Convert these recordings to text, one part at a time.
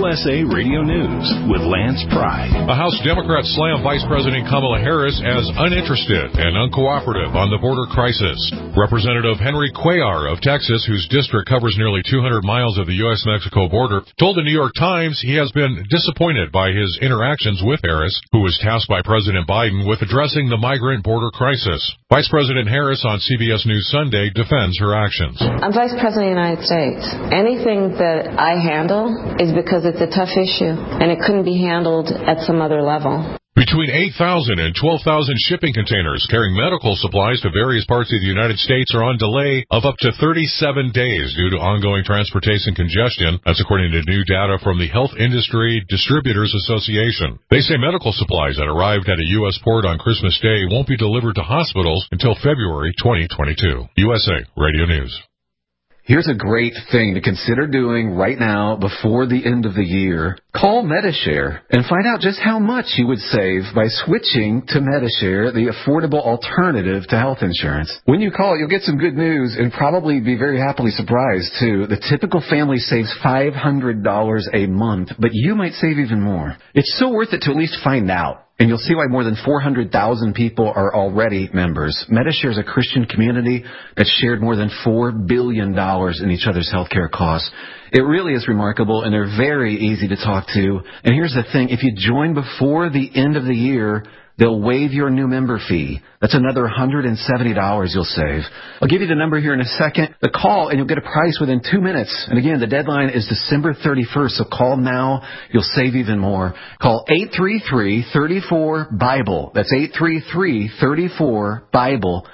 USA Radio News with Lance Pry. The House Democrats slam Vice President Kamala Harris as uninterested and uncooperative on the border crisis. Representative Henry Cuellar of Texas, whose district covers nearly 200 miles of the U.S.-Mexico border, told the New York Times he has been disappointed by his interactions with Harris, who was tasked by President Biden with addressing the migrant border crisis. Vice President Harris on CBS News Sunday defends her actions. I'm Vice President of the United States. Anything that I handle is because it's a tough issue, and it couldn't be handled at some other level. Between 8,000 and 12,000 shipping containers carrying medical supplies to various parts of the United States are on delay of up to 37 days due to ongoing transportation congestion. That's according to new data from the Health Industry Distributors Association. They say medical supplies that arrived at a U.S. port on Christmas Day won't be delivered to hospitals until February 2022. USA Radio News. Here's a great thing to consider doing right now before the end of the year. Call Medi-Share and find out just how much you would save by switching to Medi-Share, the affordable alternative to health insurance. When you call, you'll get some good news and probably be very happily surprised, too. The typical family saves $500 a month, but you might save even more. It's so worth it to at least find out. And you'll see why more than 400,000 people are already members. Medi-Share is a Christian community that shared more than $4 billion in each other's healthcare costs. It really is remarkable, and they're very easy to talk to. And here's the thing. If you join before the end of the year, they'll waive your new member fee. That's another $170 you'll save. I'll give you the number here in a second. The call, and you'll get a price within 2 minutes. And again, the deadline is December 31st, so call now. You'll save even more. Call 833-34-BIBLE. That's 833-34-BIBLE.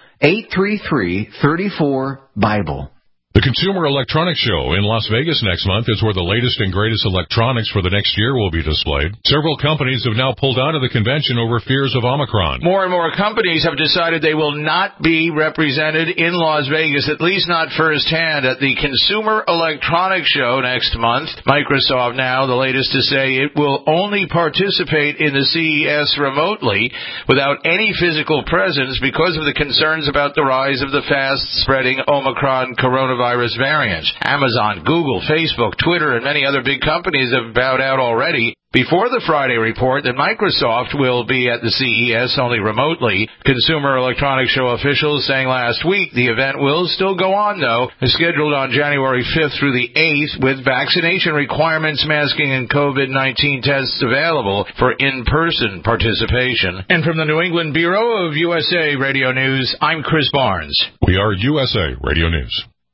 833-34-BIBLE. The Consumer Electronics Show in Las Vegas next month is where the latest and greatest electronics for the next year will be displayed. Several companies have now pulled out of the convention over fears of Omicron. More and more companies have decided they will not be represented in Las Vegas, at least not firsthand, at the Consumer Electronics Show next month. Microsoft now, the latest to say it will only participate in the CES remotely without any physical presence because of the concerns about the rise of the fast-spreading Omicron coronavirus variants. Amazon, Google, Facebook, Twitter, and many other big companies have bowed out already. Before the Friday report that Microsoft will be at the CES only remotely, Consumer Electronics Show officials saying last week the event will still go on, though, is scheduled on January 5th through the 8th with vaccination requirements, masking, and COVID-19 tests available for in-person participation. And from the New England Bureau of USA Radio News, I'm Chris Barnes. We are USA Radio News.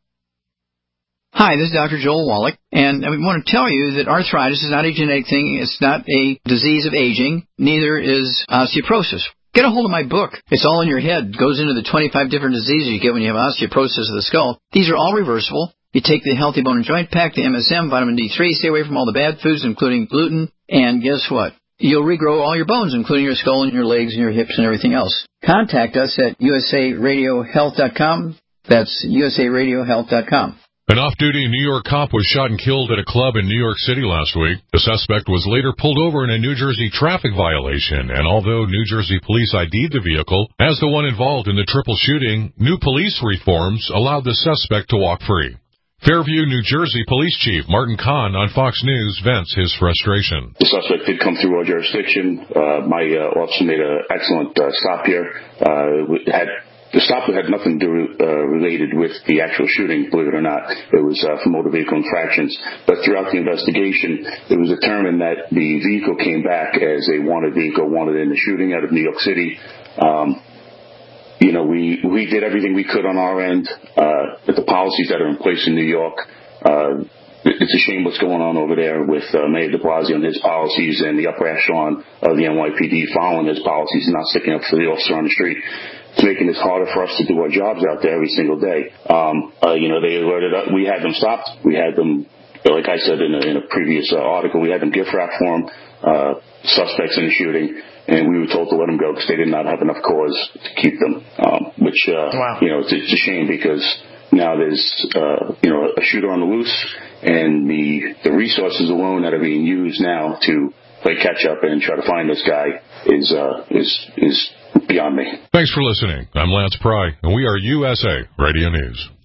Hi, this is Dr. Joel Wallach, and I want to tell you that arthritis is not a genetic thing. It's not a disease of aging. Neither is osteoporosis. Get a hold of my book. It's all in your head. It goes into the 25 different diseases you get when you have osteoporosis of the skull. These are all reversible. You take the Healthy Bone and Joint Pack, the MSM, vitamin D3, stay away from all the bad foods, including gluten, and guess what? You'll regrow all your bones, including your skull and your legs and your hips and everything else. Contact us at usaradiohealth.com. That's usaradiohealth.com. An off-duty New York cop was shot and killed at a club in New York City last week. The suspect was later pulled over in a New Jersey traffic violation, and although New Jersey police ID'd the vehicle as the one involved in the triple shooting, new police reforms allowed the suspect to walk free. Fairview, New Jersey Police Chief Martin Kahn on Fox News vents his frustration. The suspect did come through our jurisdiction. My officer made an excellent stop here. The stop had nothing related with the actual shooting, believe it or not. It was for motor vehicle infractions. But throughout the investigation, it was determined that the vehicle came back as a wanted vehicle, wanted in the shooting out of New York City. We did everything we could on our end with the policies that are in place in New York. It's a shame what's going on over there with Mayor de Blasio and his policies and the upper echelon of the NYPD following his policies and not sticking up for the officer on the street. It's making it harder for us to do our jobs out there every single day. They alerted us. We had them stopped. We had them, like I said in a previous article, we had them gift wrap for them, suspects in the shooting, and we were told to let them go because they did not have enough cause to keep them. Wow. It's a shame because now there's a shooter on the loose, and the resources alone that are being used now to play catch up and try to find this guy is beyond me. Thanks for listening. I'm Lance Pry, and we are USA Radio News.